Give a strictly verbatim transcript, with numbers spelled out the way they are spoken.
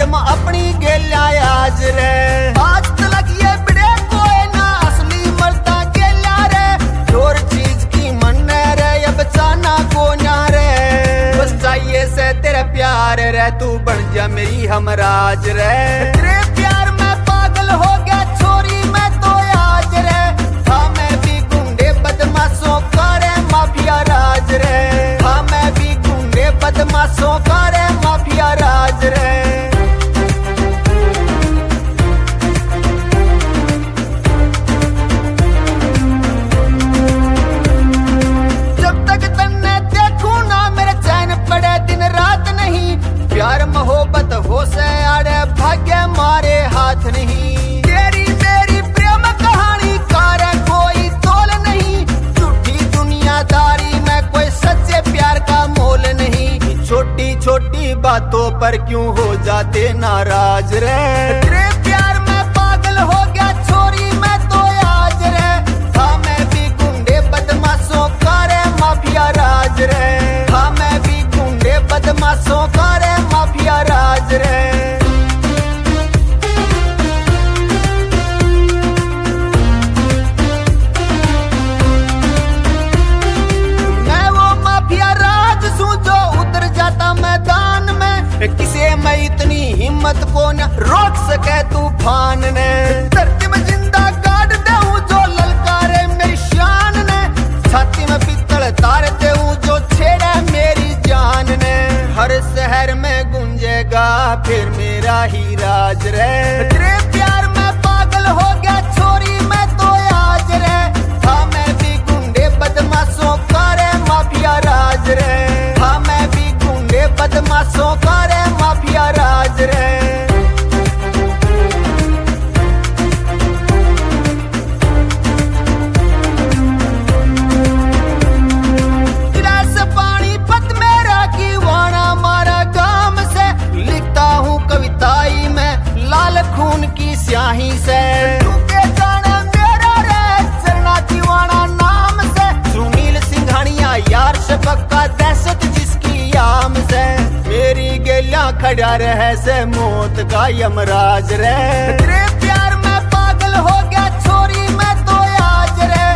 Madam अपनी गेल्या आज रे। आज तलक ये बिड़े कोई ना असली मर्दा गेल्या रे। जोर चीज की मन रे ये बचाना को ना रे। बस चाहिए से तेरा प्यार रे, तू बन जा मेरी हमराज रे। तेरे प्यार में पागल हो गया छोरी मैं तो आज रे। हाँ मैं भी गुंडे बदमाशों का रे माफिया राज रे। हाँ मैं भी गुंडे बदमाशों का रे माफिया राज रे। जब तक तन्ने देखूं ना मेरे चैन पड़े दिन रात नहीं। प्यार मोहब्बत हो से आड़े भाग्य मारे हाथ नहीं। तेरी मेरी प्रेम कहानी का कोई तोल नहीं। झूठी दुनियादारी में कोई सच्चे प्यार का मोल नहीं। छोटी छोटी बातों पर क्यों हो जाते नाराज रे। तेरे प्यार में पागल हो गया छोरी मैं तो आज रे। हाँ मैं भी गुंडे बदमाशों का रे माफिया राज रे। हाँ मैं भी गुंडे बदमाशों का रे माफिया राज रे। मैं वो माफिया राज सूं जो उतर जाता मैदान में। किसे मैं इतनी हिम्मत को न रोक सके तूफान ने। धरती में जिंदा गाड़ दूं जो ललकारे मेरी शान ने। छाती में पित्तल तार दूं जो छेड़े मेरी जान ने। हर शहर में गूंजेगा फिर मेरा ही राज रे। तेरे प्यार में पागल हो गया छोरी मैं तो आज रे। हाँ मैं भी गुंडे बदमाशों का रे माफिया राज रे। हाँ मैं भी गुंडे बदमाशों का रे माफिया राज रे। खून की स्याही से तूके जाने मेरा रे चरना दीवाना नाम से। सुनील सिंघानिया यार शफक का दहशत जिसकी याम से। मेरी गेल्या खड़ा रहे से मौत का यमराज रे। तेरे प्यार में पागल हो गया छोरी मैं तो आज रे।